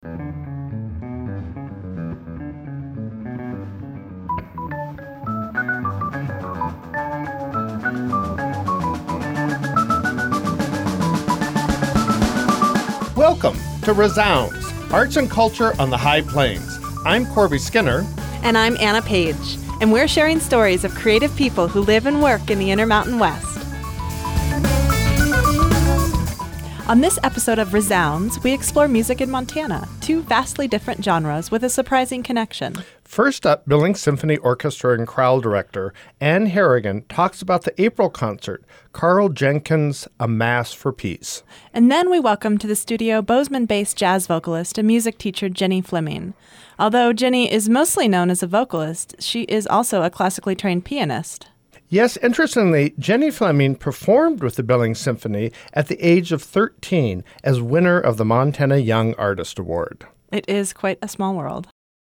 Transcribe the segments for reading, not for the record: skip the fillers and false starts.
Welcome to Resounds, Arts and Culture on the High Plains. I'm Corby Skinner. And I'm Anna Page. And we're sharing stories of creative people who live and work in the Intermountain West. On this episode of Resounds, we explore music in Montana, two vastly different genres with a surprising connection. First up, Billings Symphony Orchestra and Chorale Director Ann Harrigan talks about the April concert, Carl Jenkins' A Mass for Peace. And then we welcome to the studio Bozeman-based jazz vocalist and music teacher Jenny Fleming. Although Jenny is mostly known as a vocalist, she is also a classically trained pianist. Yes, interestingly, Jenny Fleming performed with the Billings Symphony at the age of 13 as winner of the Montana Young Artist Award. It is quite a small world.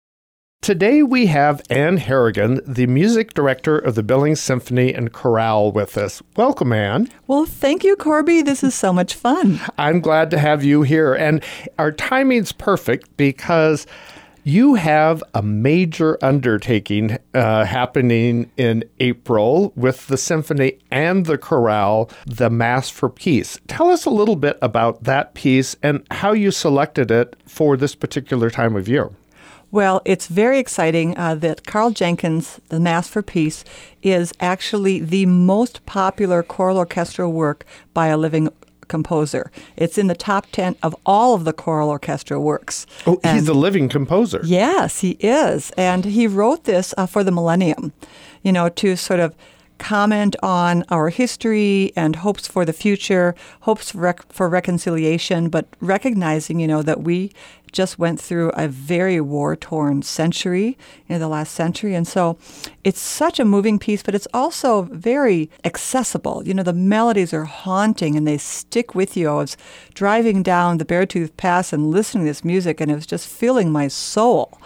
Today we have Ann Harrigan, the music director of the Billings Symphony and Chorale, with us. Welcome, Ann. Well, thank you, Corby. This is so much fun. I'm glad to have you here. And our timing's perfect because you have a major undertaking happening in April with the symphony and the chorale, the Mass for Peace. Tell us a little bit about that piece and how you selected it for this particular time of year. Well, it's very exciting that Carl Jenkins' The Mass for Peace is actually the most popular choral orchestral work by a living composer. It's in the top 10 of all of the choral orchestra works. Oh, he's a living composer. Yes, he is. And he wrote this for the millennium, to sort of comment on our history and hopes for the future, hopes for reconciliation, but recognizing, that we just went through a very war-torn century in the last century. And so it's such a moving piece, but it's also very accessible. The melodies are haunting and they stick with you. I was driving down the Beartooth Pass and listening to this music, and it was just filling my soul.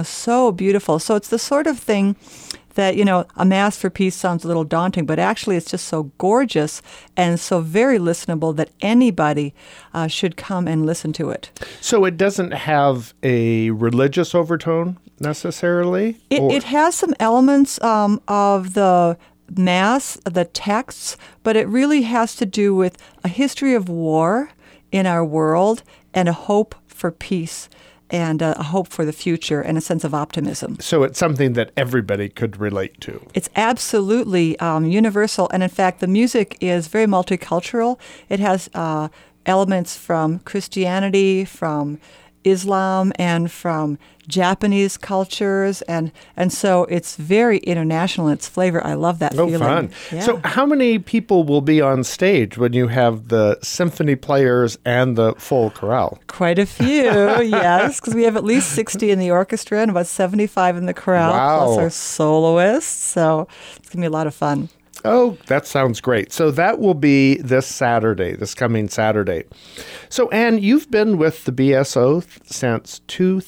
So beautiful. So it's the sort of thing that, a Mass for Peace sounds a little daunting, but actually it's just so gorgeous and so very listenable that anybody should come and listen to it. So it doesn't have a religious overtone necessarily? It has some elements of the Mass, the texts, but it really has to do with a history of war in our world and a hope for peace and a hope for the future and a sense of optimism. So it's something that everybody could relate to. It's absolutely universal. And in fact, the music is very multicultural. It has elements from Christianity, from Islam, and from Japanese cultures. And so it's very international in its flavor. I love that feeling. Oh, fun. Yeah. So how many people will be on stage when you have the symphony players and the full chorale? Quite a few, yes, because we have at least 60 in the orchestra and about 75 in the chorale, plus our soloists. So it's going to be a lot of fun. Oh, that sounds great. So that will be this coming Saturday. So, Ann, you've been with the BSO since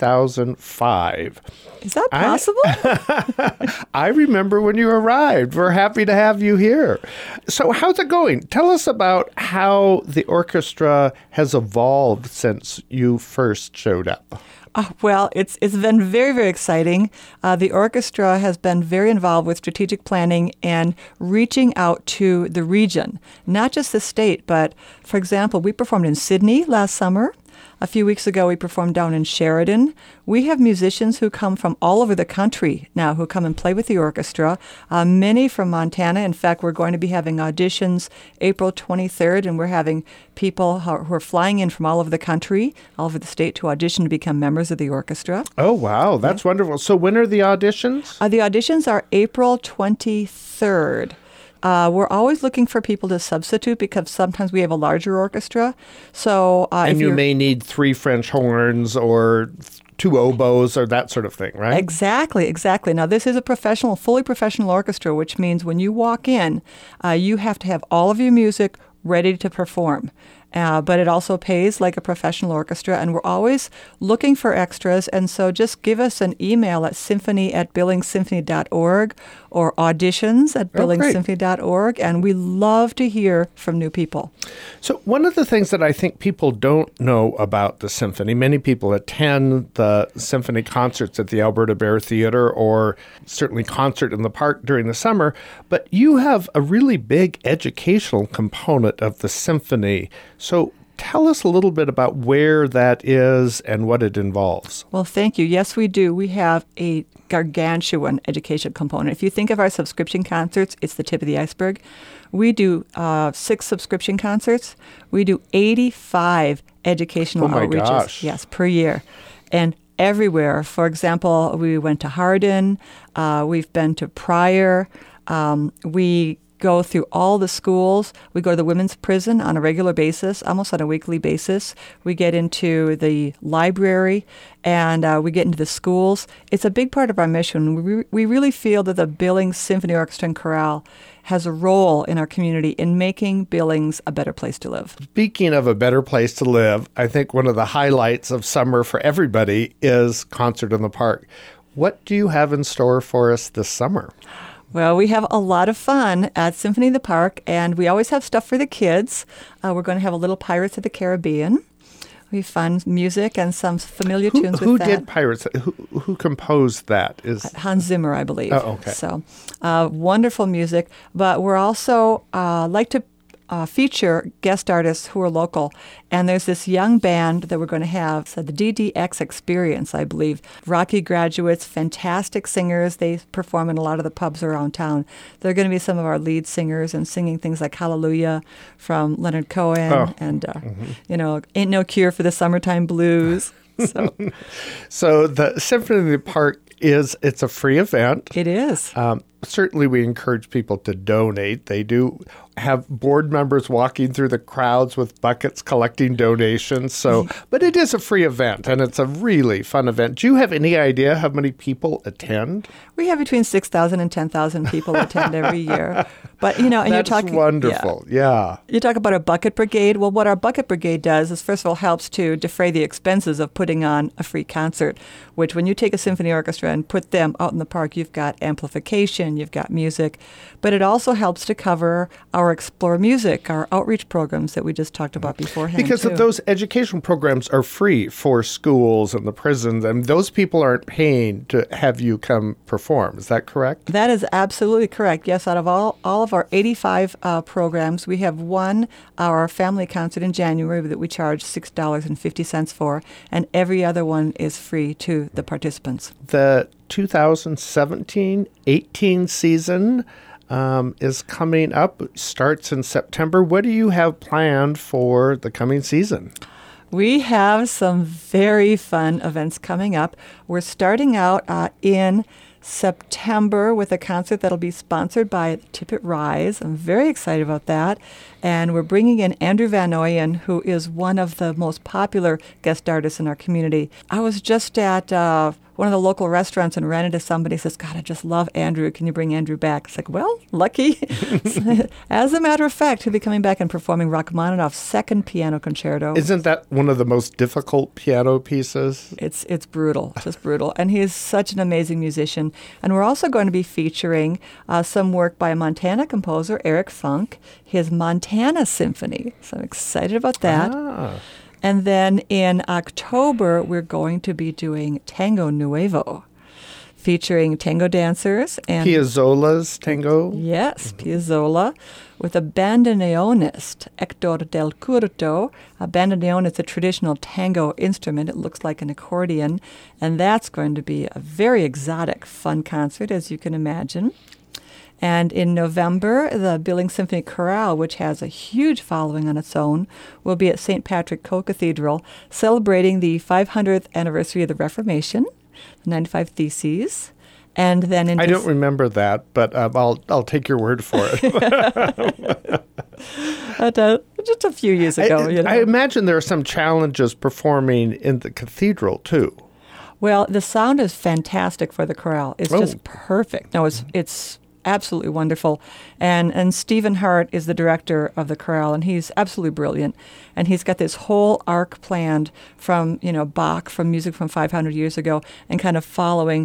2005. Is that possible? I remember when you arrived. We're happy to have you here. So how's it going? Tell us about how the orchestra has evolved since you first showed up. Well, it's been very, very exciting. The orchestra has been very involved with strategic planning and reaching out to the region, not just the state, but, for example, we performed in Sydney last summer. A few weeks ago, we performed down in Sheridan. We have musicians who come from all over the country now who come and play with the orchestra, many from Montana. In fact, we're going to be having auditions April 23rd, and we're having people who are flying in from all over the country, all over the state, to audition to become members of the orchestra. Oh, wow. That's wonderful. So when are the auditions? The auditions are April 23rd. We're always looking for people to substitute because sometimes we have a larger orchestra. So, and you may need 3 French horns or 2 oboes or that sort of thing, right? Exactly. Now, this is a fully professional orchestra, which means when you walk in, you have to have all of your music ready to perform. But it also pays like a professional orchestra, and we're always looking for extras. And so just give us an email at symphony@billingssymphony.org or auditions at great. billingsymphony.org, and we love to hear from new people. So one of the things that I think people don't know about the symphony, many people attend the symphony concerts at the Alberta Bear Theatre or certainly Concert in the Park during the summer, but you have a really big educational component of the symphony. So tell us a little bit about where that is and what it involves. Well, thank you. Yes, we do. We have a gargantuan education component. If you think of our subscription concerts, it's the tip of the iceberg. We do 6 subscription concerts. We do 85 educational outreaches. Gosh. Yes, per year. And everywhere. For example, we went to Hardin. We've been to Pryor. We go through all the schools. We go to the women's prison on a regular basis, almost on a weekly basis. We get into the library, and we get into the schools. It's a big part of our mission. We really feel that the Billings Symphony Orchestra and Chorale has a role in our community in making Billings a better place to live. Speaking of a better place to live, I think one of the highlights of summer for everybody is Concert in the Park. What do you have in store for us this summer? Well, we have a lot of fun at Symphony in the Park, and we always have stuff for the kids. We're going to have a little Pirates of the Caribbean. We have fun music and some familiar tunes with that. Who did Pirates? Who composed that? Hans Zimmer, I believe. Oh, okay. So, wonderful music. But we're also like to feature guest artists who are local. And there's this young band that we're going to have, so the DDX Experience, I believe. Rocky graduates, fantastic singers. They perform in a lot of the pubs around town. They're going to be some of our lead singers and singing things like Hallelujah from Leonard Cohen and, Ain't No Cure for the Summertime Blues. So the Symphony in the Park it's a free event. It is. Certainly we encourage people to donate. They do have board members walking through the crowds with buckets collecting donations. But it is a free event, and it's a really fun event. Do you have any idea how many people attend? We have between 6,000 and 10,000 people attend every year. But, and That's you're talking wonderful. Yeah. You talk about a bucket brigade. Well, what our bucket brigade does is, first of all, helps to defray the expenses of putting on a free concert, which when you take a symphony orchestra and put them out in the park, you've got amplification, you've got music. But it also helps to cover our Explore Music, our outreach programs that we just talked about beforehand. Because those educational programs are free for schools and the prisons, and those people aren't paying to have you come perform. Is that correct? That is absolutely correct. Yes, out of all of our 85 programs, we have our family concert in January that we charge $6.50 for, and every other one is free to the participants. The 2017-18 season is coming up, starts in September. What do you have planned for the coming season? We have some very fun events coming up. We're starting out in September with a concert that'll be sponsored by Tippett Rise. I'm very excited about that. And we're bringing in Andrew Van Ooyen, who is one of the most popular guest artists in our community. I was just at one of the local restaurants and ran into somebody who says, God, I just love Andrew. Can you bring Andrew back? It's like, well, lucky. As a matter of fact, he'll be coming back and performing Rachmaninoff's second piano concerto. Isn't that one of the most difficult piano pieces? It's brutal, just brutal. And he is such an amazing musician. And we're also going to be featuring some work by a Montana composer, Eric Funk, his Montana Symphony. So I'm excited about that. And then in October, we're going to be doing Tango Nuevo, featuring tango dancers. And Piazzolla's tango? Yes, Piazzolla, with a bandoneonist, Hector del Curto. A bandoneon is a traditional tango instrument. It looks like an accordion. And that's going to be a very exotic, fun concert, as you can imagine. And in November, the Billings Symphony Chorale, which has a huge following on its own, will be at St. Patrick Co-Cathedral, celebrating the 500th anniversary of the Reformation, the 95 Theses. And then I don't remember that, but I'll take your word for it. Just a few years ago. I imagine there are some challenges performing in the cathedral, too. Well, the sound is fantastic for the chorale. It's just perfect. No, it's absolutely wonderful. And Stephen Hart is the director of the chorale, and he's absolutely brilliant. And he's got this whole arc planned from, Bach, from music from 500 years ago, and kind of following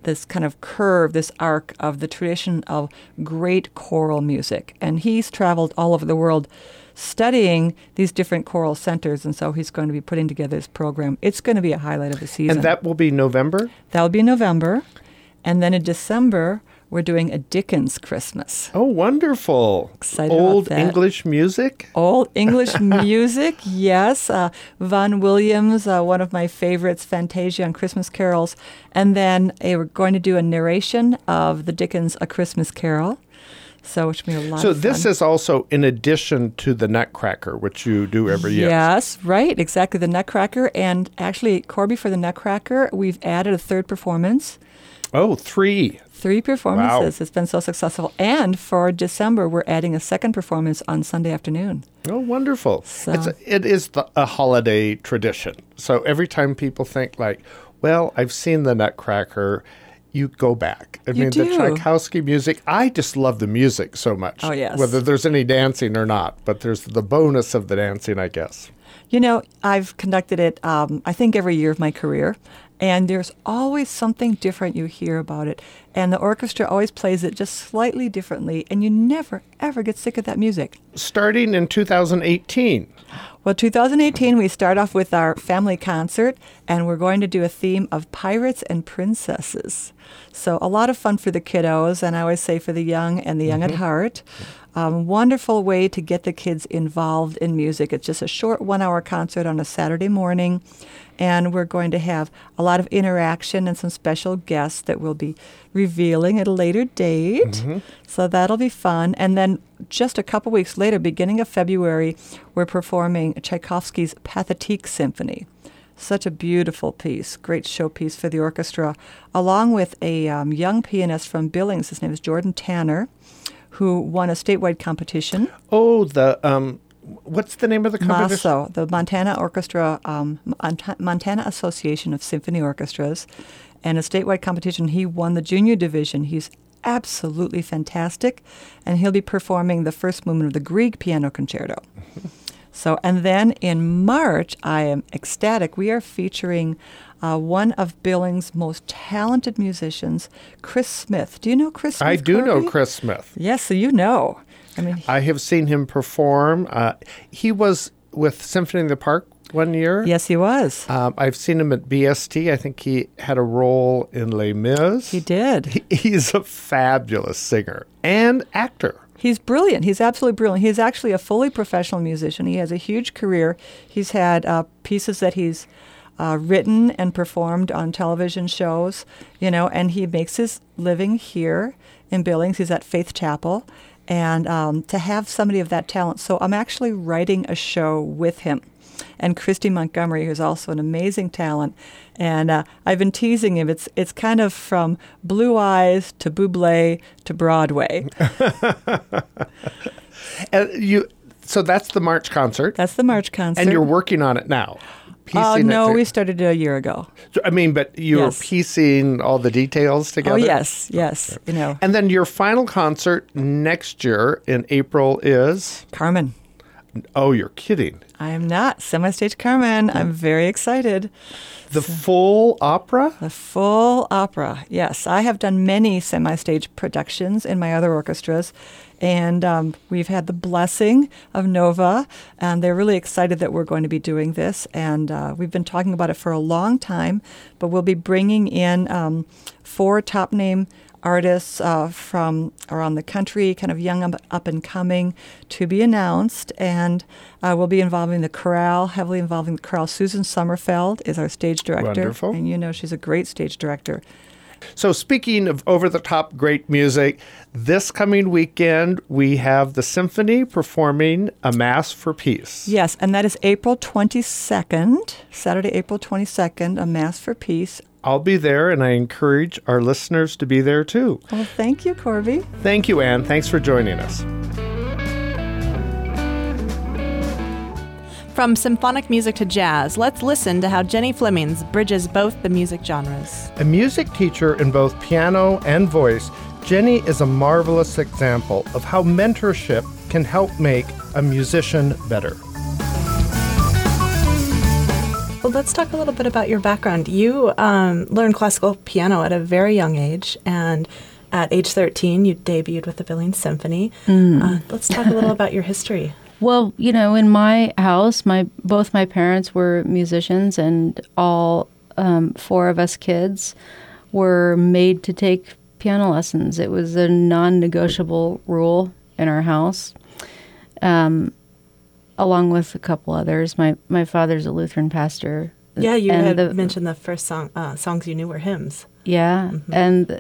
this kind of curve, this arc of the tradition of great choral music. And he's traveled all over the world studying these different choral centers, and so he's going to be putting together this program. It's going to be a highlight of the season. And that will be November? That will be in November. And then in December, we're doing a Dickens Christmas. Oh, wonderful. Excited Old about that. English music? Old English music, yes. Vaughan Williams, one of my favorites, Fantasia and Christmas carols. And then we're going to do a narration of the Dickens A Christmas Carol. So, which will be a lot of fun. So this is also in addition to the Nutcracker, which you do every year. Yes, right, exactly, the Nutcracker. And actually, Corby, for the Nutcracker, we've added a third performance. Oh, 3. 3 performances. Wow. It's been so successful. And for December, we're adding a second performance on Sunday afternoon. Oh, wonderful. So- It is a holiday tradition. So every time people think like, well, I've seen the Nutcracker, you go back. I mean, the do. Tchaikovsky music, I just love the music so much. Oh, yes. Whether there's any dancing or not, but there's the bonus of the dancing, I guess. You know, I've conducted it, I think, every year of my career, and there's always something different you hear about it. And the orchestra always plays it just slightly differently, and you never, ever get sick of that music. Starting in 2018. Well, 2018, we start off with our family concert, and we're going to do a theme of pirates and princesses. So a lot of fun for the kiddos, and I always say for the young and the young at heart. Wonderful way to get the kids involved in music. It's just a short 1-hour concert on a Saturday morning, and we're going to have a lot of interaction and some special guests that we'll be revealing at a later date. So that'll be fun. And then just a couple weeks later, beginning of February, we're performing Tchaikovsky's Pathétique Symphony. Such a beautiful piece, great showpiece for the orchestra, along with a young pianist from Billings. His name is Jordan Tanner, who won a statewide competition. Oh, what's the name of the competition? MASO, the Montana Orchestra, Montana Association of Symphony Orchestras, and a statewide competition. He won the junior division. He's absolutely fantastic, and he'll be performing the first movement of the Grieg Piano Concerto. So, and then in March, I am ecstatic. We are featuring one of Billings' most talented musicians, Chris Smith. Do you know Chris Smith? I do know Corby? Chris Smith. Yes, so you know. I mean, I have seen him perform. He was with Symphony in the Park one year. yes, he was. I've seen him at BST. I think he had a role in Les Mis. He did. He's a fabulous singer and actor. He's brilliant. He's absolutely brilliant. He's actually a fully professional musician. He has a huge career. He's had pieces that he's written and performed on television shows, and he makes his living here in Billings. He's at Faith Chapel. And to have somebody of that talent. So I'm actually writing a show with him. And Christy Montgomery, who's also an amazing talent. And I've been teasing him. It's kind of from Blue Eyes to Bublé to Broadway. So that's the March concert. That's the March concert. And you're working on it now. piecing no, it we started it a year ago. I mean, but you're Yes. piecing all the details together? Oh, yes. And then your final concert next year in April is? Carmen. Oh, you're kidding. I am not. Semi-stage Carmen. I'm very excited. The full opera? The full opera, yes. I have done many semi-stage productions in my other orchestras, and we've had the blessing of Nova, and they're really excited that we're going to be doing this, and we've been talking about it for a long time, but we'll be bringing in 4 top-name artists from around the country, kind of young up and coming, to be announced, and we'll be involving the chorale, heavily involving the chorale. Susan Sommerfeld is our stage director. Wonderful. And you know she's a great stage director. So speaking of over-the-top great music, this coming weekend we have the symphony performing A Mass for Peace. Yes, and that is April 22nd, Saturday, April 22nd, A Mass for Peace. I'll be there, and I encourage our listeners to be there too. Well, thank you, Corby. Thank you, Anne. Thanks for joining us. From symphonic music to jazz, let's listen to how Jenny Fleming bridges both the music genres. A music teacher in both piano and voice, Jenny is a marvelous example of how mentorship can help make a musician better. Well, let's talk a little bit about your background. You learned classical piano at a very young age, and at age 13, you debuted with the Billings Symphony. Let's talk a little about your history. Well, in my house, both my parents were musicians, and all 4 of us kids were made to take piano lessons. It was a non-negotiable rule in our house, along with a couple others. My father's a Lutheran pastor. Yeah, you had mentioned the first songs you knew were hymns. Yeah, and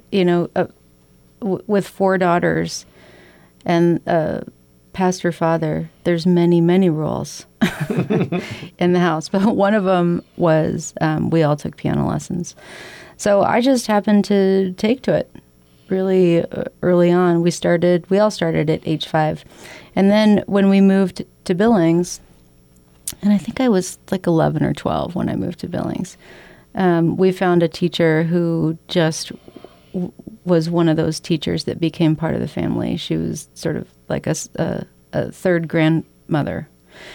with 4 daughters and pastor father, there's many, many rules in the house. But one of them was we all took piano lessons. So I just happened to take to it really early on. We all started at age 5. And then when we moved to Billings, and I think I was like 11 or 12 when I moved to Billings, we found a teacher who just was one of those teachers that became part of the family. She was sort of like a third grandmother.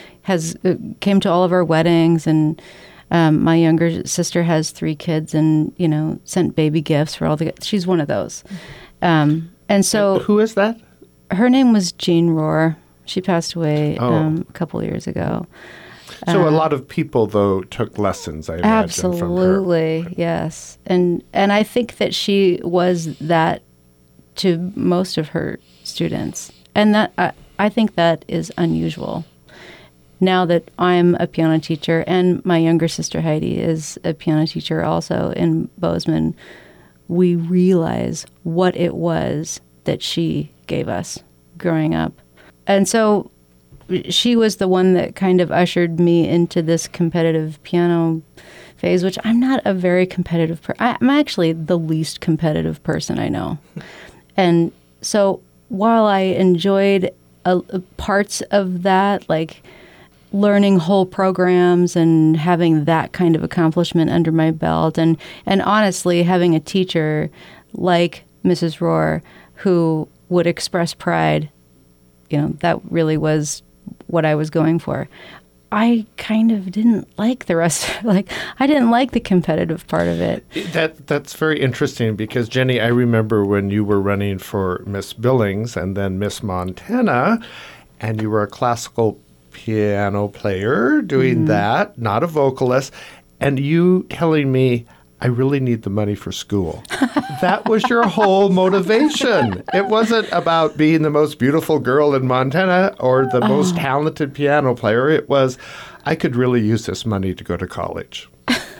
Came to all of our weddings, and my younger sister has 3 kids, and sent baby gifts for all the. She's one of those, and so who is that? Her name was Jean Rohr. She passed away a couple of years ago. So a lot of people, though, took lessons, I imagine, absolutely, from her. Yes. And I think that she was that to most of her students. And that I think that is unusual. Now that I'm a piano teacher, and my younger sister Heidi is a piano teacher also in Bozeman, we realize what it was that she gave us growing up. And so she was the one that kind of ushered me into this competitive piano phase, which I'm not a very competitive person. I'm actually the least competitive person I know. And so while I enjoyed parts of that, like learning whole programs and having that kind of accomplishment under my belt, and honestly having a teacher like Mrs. Rohr who would express pride, that really was what I was going for. I kind of didn't like the rest. I didn't like the competitive part of it. That's very interesting because, Jenny, I remember when you were running for Miss Billings and then Miss Montana, and you were a classical piano player doing that, not a vocalist, and you telling me, I really need the money for school. That was your whole motivation. It wasn't about being the most beautiful girl in Montana or the most talented piano player. It was, I could really use this money to go to college.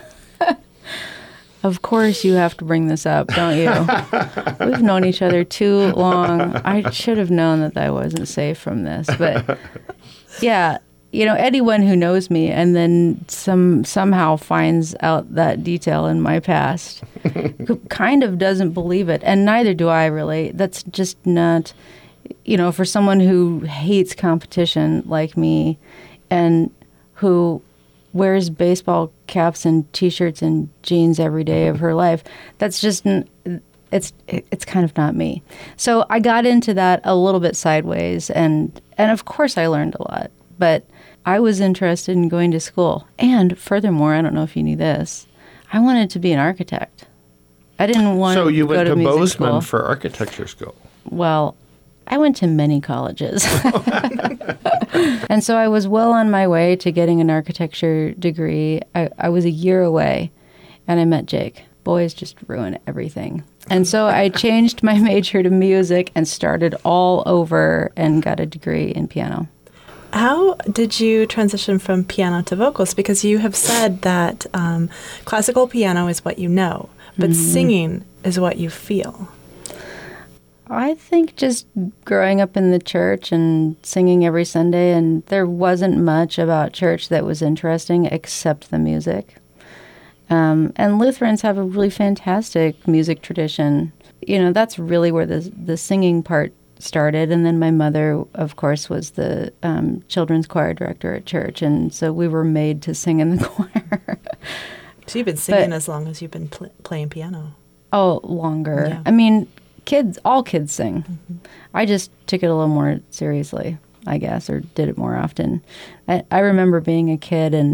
Of course you have to bring this up, don't you? We've known each other too long. I should have known that I wasn't safe from this. But yeah, anyone who knows me and then somehow finds out that detail in my past kind of doesn't believe it. And neither do I really. That's just not, for someone who hates competition like me and who wears baseball caps and T-shirts and jeans every day of her life, that's just, it's kind of not me. So I got into that a little bit sideways, and of course I learned a lot. But I was interested in going to school. And furthermore, I don't know if you knew this, I wanted to be an architect. I didn't want to go to music school. So you went to Bozeman for architecture school? Well, I went to many colleges. And so I was well on my way to getting an architecture degree. I was a year away, and I met Jake. Boys just ruin everything. And so I changed my major to music and started all over and got a degree in piano. How did you transition from piano to vocals? Because you have said that classical piano is what you know, but singing is what you feel. I think just growing up in the church and singing every Sunday, and there wasn't much about church that was interesting except the music. And Lutherans have a really fantastic music tradition. That's really where the singing part started. And then my mother, of course, was the children's choir director at church. And so we were made to sing in the choir. So you've been singing as long as you've been playing piano. Oh, longer. Yeah. I mean, all kids sing. Mm-hmm. I just took it a little more seriously, I guess, or did it more often. I remember being a kid and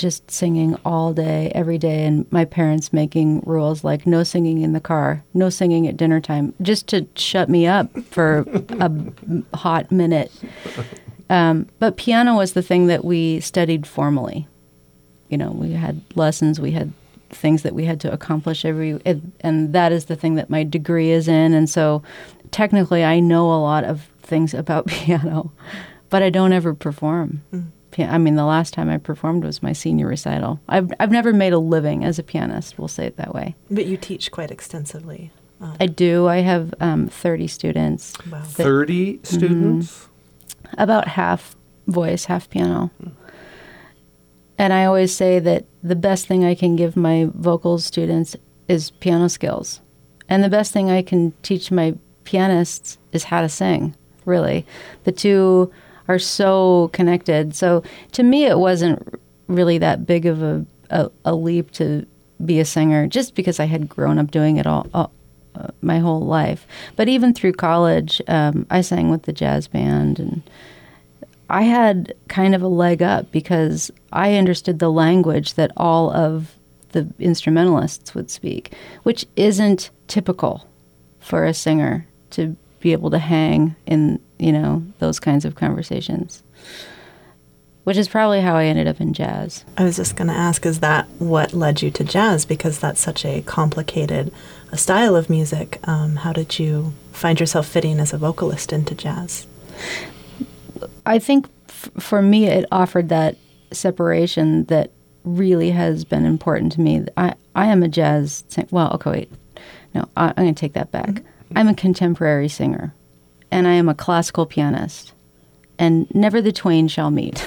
just singing all day, every day, and my parents making rules like no singing in the car, no singing at dinner time, just to shut me up for a hot minute. But piano was the thing that we studied formally. You know, we had lessons, we had things that we had to accomplish and that is the thing that my degree is in. And so technically I know a lot of things about piano, but I don't ever perform. I mean, the last time I performed was my senior recital. I've never made a living as a pianist, we'll say it that way. But you teach quite extensively. I do. I have 30 students. Wow. 30 students? About half voice, half piano. And I always say that the best thing I can give my vocals students is piano skills. And the best thing I can teach my pianists is how to sing, really. The two are so connected. So to me, it wasn't really that big of a leap to be a singer, just because I had grown up doing it all my whole life. But even through college, I sang with the jazz band, and I had kind of a leg up because I understood the language that all of the instrumentalists would speak, which isn't typical for a singer to be able to hang in, you know, those kinds of conversations, which is probably how I ended up in jazz. I was just going to ask, is that what led you to jazz? Because that's such a complicated style of music. How did you find yourself fitting as a vocalist into jazz? I think for me, it offered that separation that really has been important to me. I am a jazz singer. Well, okay, wait. No, I'm going to take that back. Mm-hmm. I'm a contemporary singer, and I am a classical pianist, and never the twain shall meet.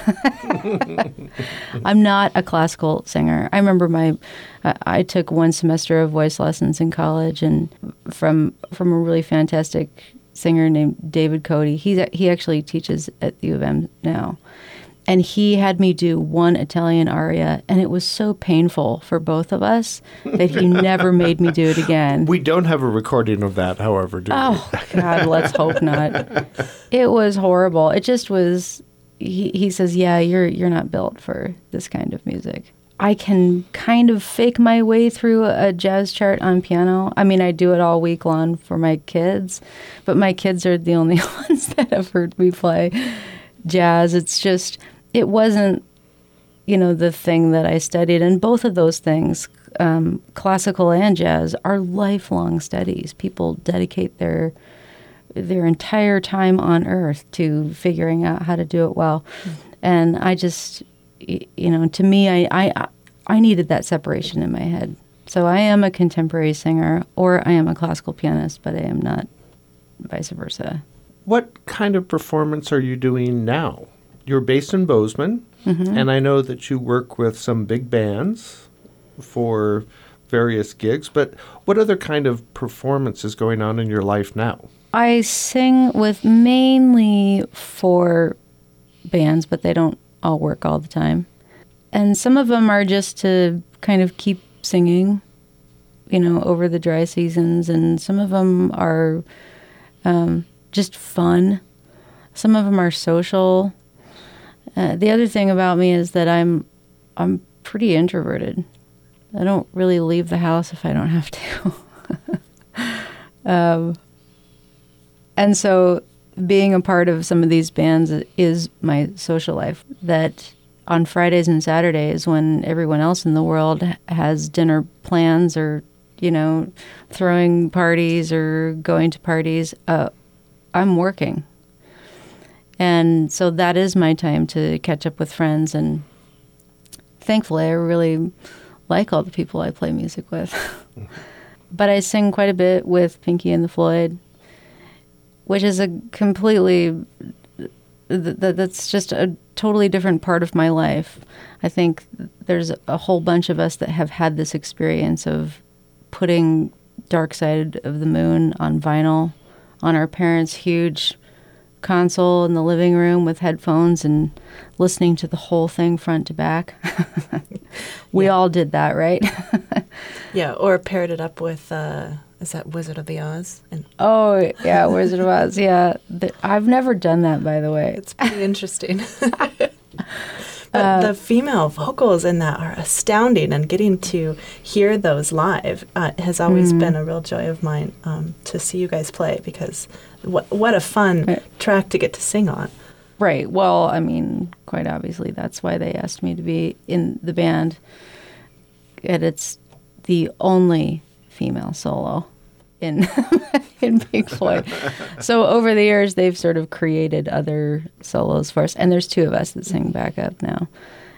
I'm not a classical singer. I remember I took one semester of voice lessons in college, and from a really fantastic singer named David Cody. He actually teaches at the U of M now. And he had me do one Italian aria, and it was so painful for both of us that he never made me do it again. We don't have a recording of that, however, do we? Oh, God, let's hope not. It was horrible. It just was, he says, yeah, you're not built for this kind of music. I can kind of fake my way through a jazz chart on piano. I mean, I do it all week long for my kids, but my kids are the only ones that have heard me play jazz. It's just... It wasn't, you know, the thing that I studied. And both of those things, classical and jazz, are lifelong studies. People dedicate their entire time on earth to figuring out how to do it well. And I just, you know, to me, I needed that separation in my head. So I am a contemporary singer, or I am a classical pianist, but I am not vice versa. What kind of performance are you doing now? You're based in Bozeman, and I know that you work with some big bands for various gigs, but what other kind of performance is going on in your life now? I sing with mainly 4 bands, but they don't all work all the time. And some of them are just to kind of keep singing, you know, over the dry seasons, and some of them are just fun. Some of them are social. The other thing about me is that I'm pretty introverted. I don't really leave the house if I don't have to. And so being a part of some of these bands is my social life. That on Fridays and Saturdays, when everyone else in the world has dinner plans or, you know, throwing parties or going to parties, I'm working. And so that is my time to catch up with friends. And thankfully, I really like all the people I play music with. But I sing quite a bit with Pinky and the Floyd, which is a completely, that's just a totally different part of my life. I think there's a whole bunch of us that have had this experience of putting Dark Side of the Moon on vinyl on our parents' huge console in the living room with headphones and listening to the whole thing front to back. We all did that, right? Yeah, or paired it up with, is that Wizard of the Oz? Oh, yeah, Wizard of Oz, yeah. I've never done that, by the way. It's pretty interesting. The female vocals in that are astounding, and getting to hear those live has always been a real joy of mine to see you guys play, because what a fun track to get to sing on. Right. Well, I mean, quite obviously, that's why they asked me to be in the band. And it's the only female solo in in Pink Floyd. So over the years, they've sort of created other solos for us. And there's 2 of us that sing backup now.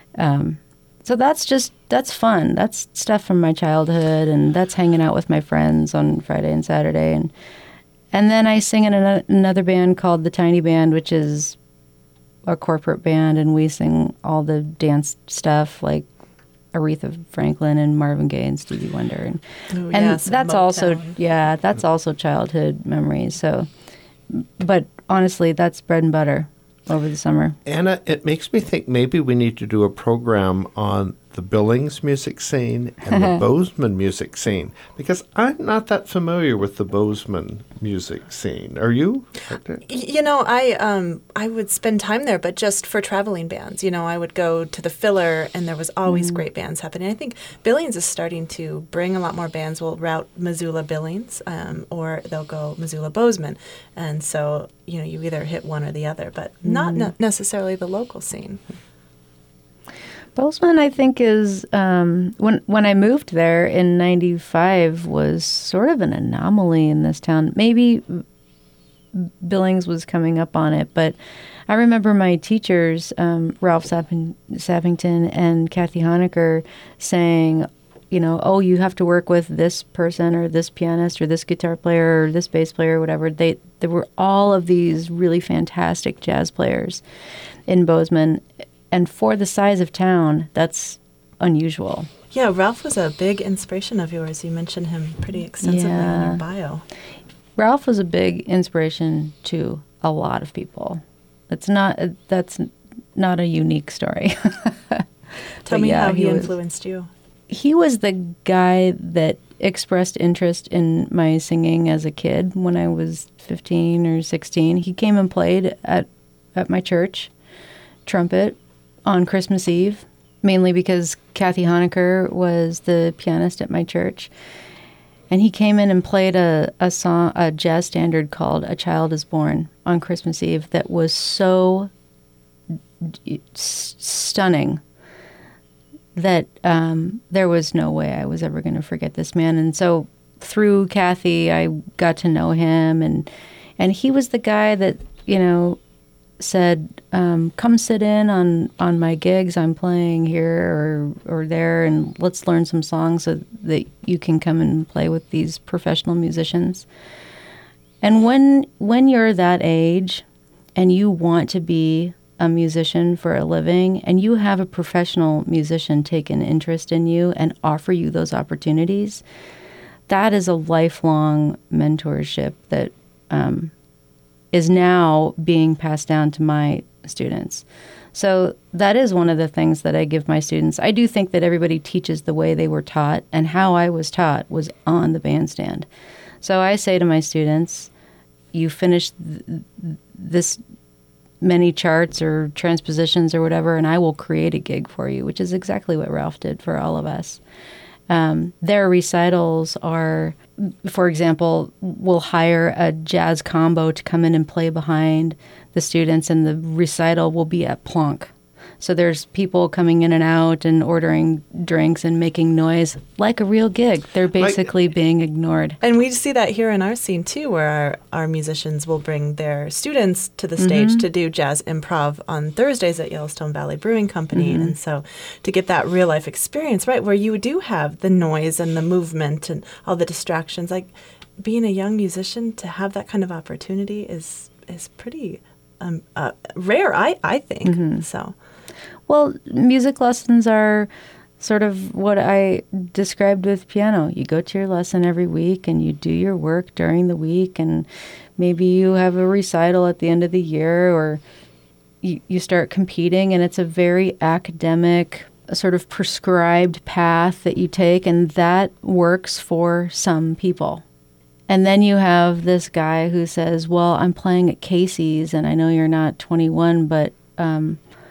So that's fun. That's stuff from my childhood, and that's hanging out with my friends on Friday and Saturday. And then I sing in another band called The Tiny Band, which is a corporate band, and we sing all the dance stuff like Aretha Franklin and Marvin Gaye and Stevie Wonder, and that's also childhood memories. So, but honestly, that's bread and butter over the summer. Anna, it makes me think maybe we need to do a program on the Billings music scene and the Bozeman music scene, because I'm not that familiar with the Bozeman music scene. Are you? You know, I would spend time there, but just for traveling bands. You know, I would go to the Filler, and there was always great bands happening. I think Billings is starting to bring a lot more bands. Will route Missoula Billings, or they'll go Missoula Bozeman, and so you know, you either hit one or the other, but not necessarily the local scene. Bozeman, I think, is when I moved there in '95 was sort of an anomaly in this town. Maybe Billings was coming up on it, but I remember my teachers, Ralph Sappington and Kathy Honecker, saying, you know, oh, you have to work with this person or this pianist or this guitar player or this bass player or whatever. There were all of these really fantastic jazz players in Bozeman. And for the size of town, that's unusual. Yeah, Ralph was a big inspiration of yours. You mentioned him pretty extensively in your bio. Ralph was a big inspiration to a lot of people. That's not a unique story. Tell me how he influenced you. He was the guy that expressed interest in my singing as a kid when I was 15 or 16. He came and played at my church, trumpet, on Christmas Eve, mainly because Kathy Honecker was the pianist at my church. And he came in and played a jazz standard called A Child is Born on Christmas Eve that was so stunning that there was no way I was ever going to forget this man. And so through Kathy, I got to know him, and he was the guy that, you know, said, come sit in on my gigs I'm playing here or there, and let's learn some songs so that you can come and play with these professional musicians. And when you're that age and you want to be a musician for a living, and you have a professional musician take an interest in you and offer you those opportunities, that is a lifelong mentorship that is now being passed down to my students. So that is one of the things that I give my students. I do think that everybody teaches the way they were taught, and how I was taught was on the bandstand. So I say to my students, you finish this many charts or transpositions or whatever, and I will create a gig for you, which is exactly what Ralph did for all of us. Their recitals are, for example, we'll hire a jazz combo to come in and play behind the students, and the recital will be at Plonk. So there's people coming in and out and ordering drinks and making noise like a real gig. They're basically being ignored. And we see that here in our scene, too, where our musicians will bring their students to the stage to do jazz improv on Thursdays at Yellowstone Valley Brewing Company. And so to get that real-life experience, right, where you do have the noise and the movement and all the distractions, like being a young musician, to have that kind of opportunity is pretty rare, I think. So... Well, music lessons are sort of what I described with piano. You go to your lesson every week and you do your work during the week, and maybe you have a recital at the end of the year, or you start competing, and it's a very academic, sort of prescribed path that you take, and that works for some people. And then you have this guy who says, well, I'm playing at Casey's, and I know you're not 21, but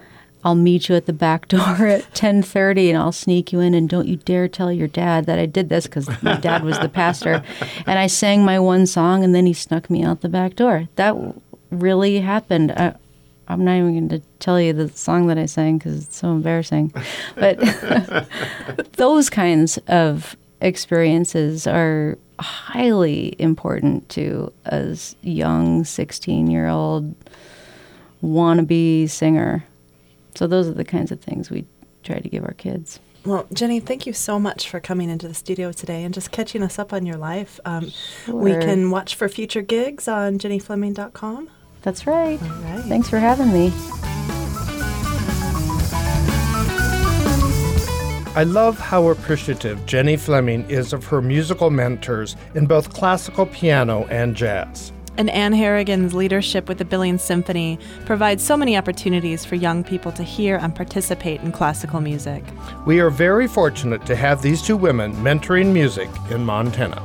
I'll meet you at the back door at 10:30 and I'll sneak you in, and don't you dare tell your dad that I did this, because my dad was the pastor. And I sang my one song, and then he snuck me out the back door. That really happened. I'm not even going to tell you the song that I sang because it's so embarrassing. But those kinds of experiences are highly important to a young 16-year-old wannabe singer. So those are the kinds of things we try to give our kids. Well, Jenny, thank you so much for coming into the studio today and just catching us up on your life. Sure. We can watch for future gigs on jennyfleming.com. That's right. All right. Thanks for having me. I love how appreciative Jenny Fleming is of her musical mentors in both classical piano and jazz. And Ann Harrigan's leadership with the Billings Symphony provides so many opportunities for young people to hear and participate in classical music. We are very fortunate to have these two women mentoring music in Montana.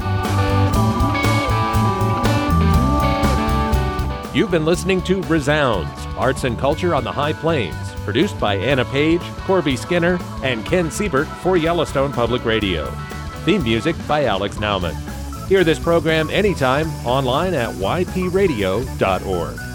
You've been listening to Resounds, Arts and Culture on the High Plains, produced by Anna Page, Corby Skinner, and Ken Siebert for Yellowstone Public Radio. Theme music by Alex Nauman. Hear this program anytime online at ypradio.org.